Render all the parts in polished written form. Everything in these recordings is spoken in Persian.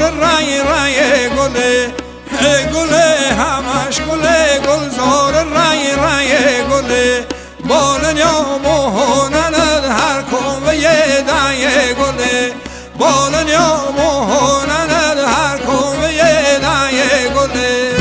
رای رای گله گله همش گله گلزار رای رای گله بالن یا موهنن هر کوه یه دای گله بالن یا موهنن هر کوه یه دای گله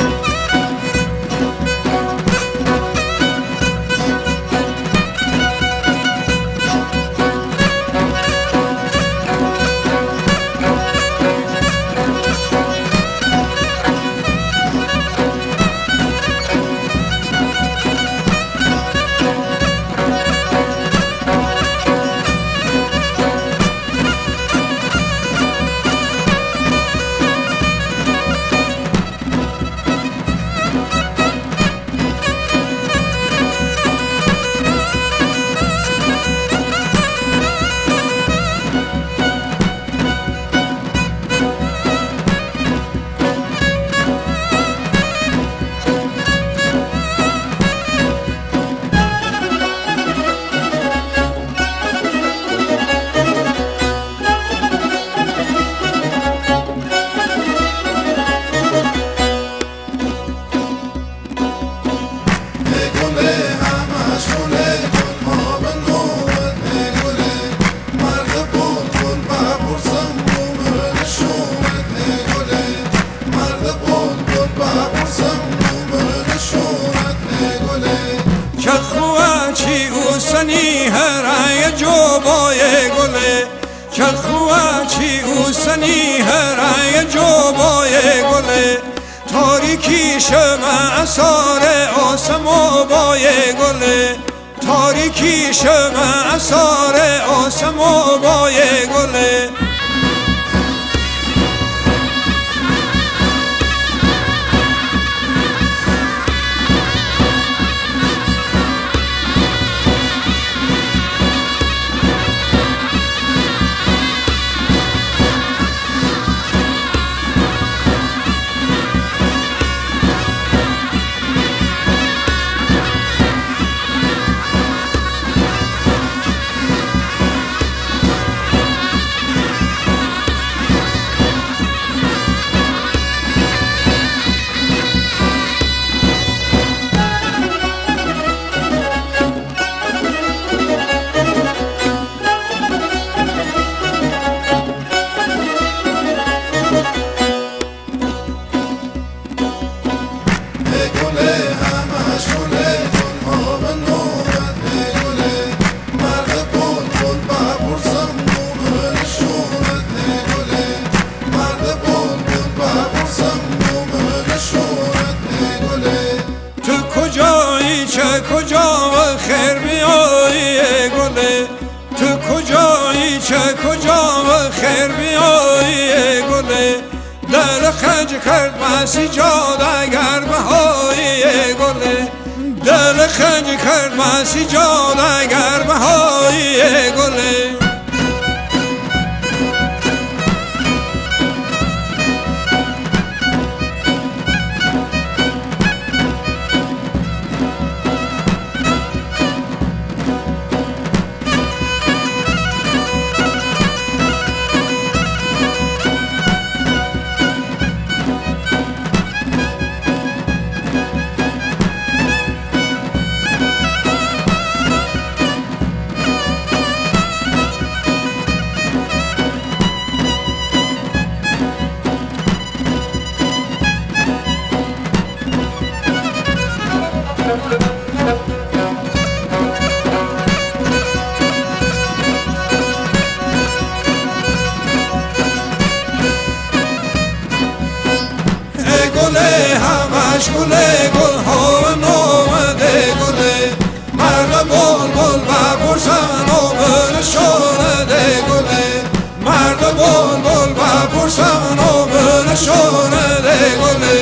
سنی هرای جو بای گله چخوا چی او سنی هرای جو بای گله تاریکی شمع اثار آسمو بای گله تاریکی شمع اثار آسمو بای گله کجا و خیر بیایی گله تو کجایی چه کجا و خیر بیایی گله دل خنج کرد مسی جاد اگر بهایی گله دل خنج کرد مسی جاد اگر بهایی گله همش گله گل ها نامده گله مرد بول بول بپرسن آمد شانده گله مرد بول بول بپرسن آمد شانده گله